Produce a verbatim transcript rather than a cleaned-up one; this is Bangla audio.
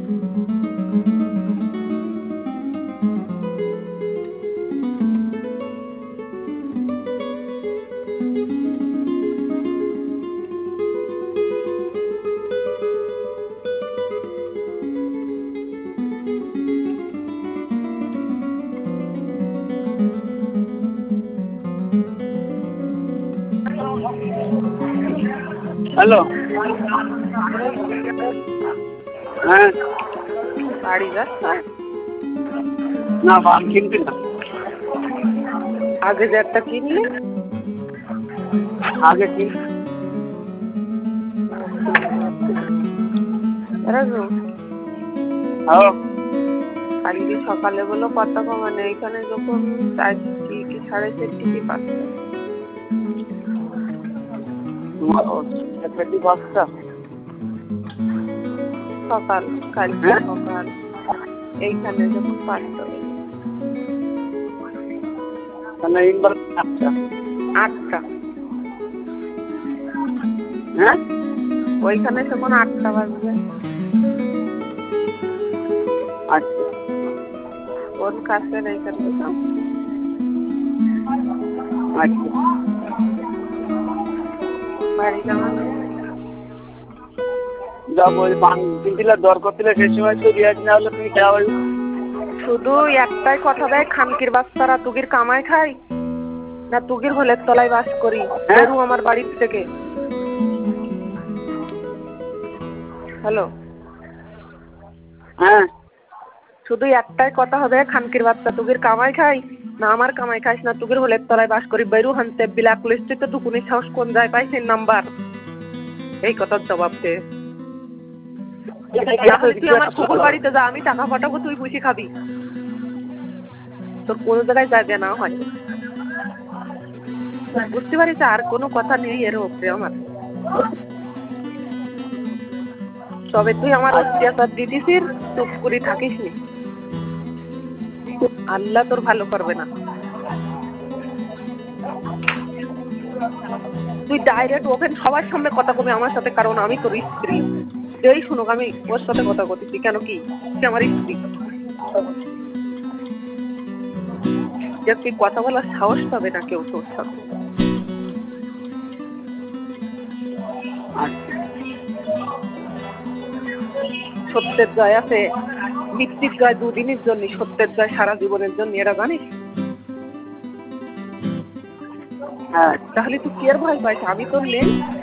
হ্যালো, হ্যাঁ বাড়ি যাচ্ছে না, বাম কিনতে না, আগে যে একটা কিনলি আগে কি রাজু হ্যালো, কালকে সকালে বলো কত কমানে এইখানে যখন চারটি কি সাড়ে চারটি কি পাচ্ছে পেটি পাঁচটা সকাল কালকে সকাল এইখানে যখন পাঁচটা তাহলে ইনবার আটটা আটটা হ্যাঁ ওইখানে তখন আটটা বাজবে। আচ্ছা, কোন কাছের এইখানে তো আচ্ছা, বাড়ি যাওয়া যাবো ওই পান কিনছিল দর করছিল সেই সময় তো রিয়াজ না হলে তুমি খেয়া বলবে শুধু একটাই কথা দেয় খানকির বাচ্চারা তুগির কামাই খাই না তুগির হোলের তলায় বাস করি বেরু আমার বাড়ির থেকে। হ্যালো, হ্যাঁ শুধু একটাই কথা হবে খানকির বাচ্চা তুগির কামাই খাই না আমার কামাই খাইস না তুগির হোলের তলায় বাস করি বেরু হানতে ব্ল্যাক লিস্টে তো টুকুনি সাহস কোন যায় পাইছেন নাম্বার এই কথার জবাব দে। তুই আমার কুকুর বাড়িতে যা আমি টাকা পাঠাবো তুই বুঝি খাবি তোর কোনো জায়গায় যাবে না হয় বুঝতে পারিস আর কোনো কথা নেই এর উপরে আমার তবে তুই আমার অত্যাচার দিতিস চুপ করে থাকিস নি আল্লাহ তোর ভালো করবে না। তুই ডাইরেক্ট ওপেন সবার সামনে কথা কবি আমার সাথে কারণ আমি তোর স্ত্রী এই শুনুক আমি ওর সাথে কথা বলতেছি কেন কি সে আমার স্ত্রী যে তুই কথা বলার সাহস পাবে না কেউ তোর সাথে। সত্যের জয় আছে মিথ্যির জয় দুদিনের জন্য সত্যের জয় সারা জীবনের জন্য এটা জানিস? হ্যাঁ তাহলে তুই কি এর ভয় পাইস আমি তোর নেই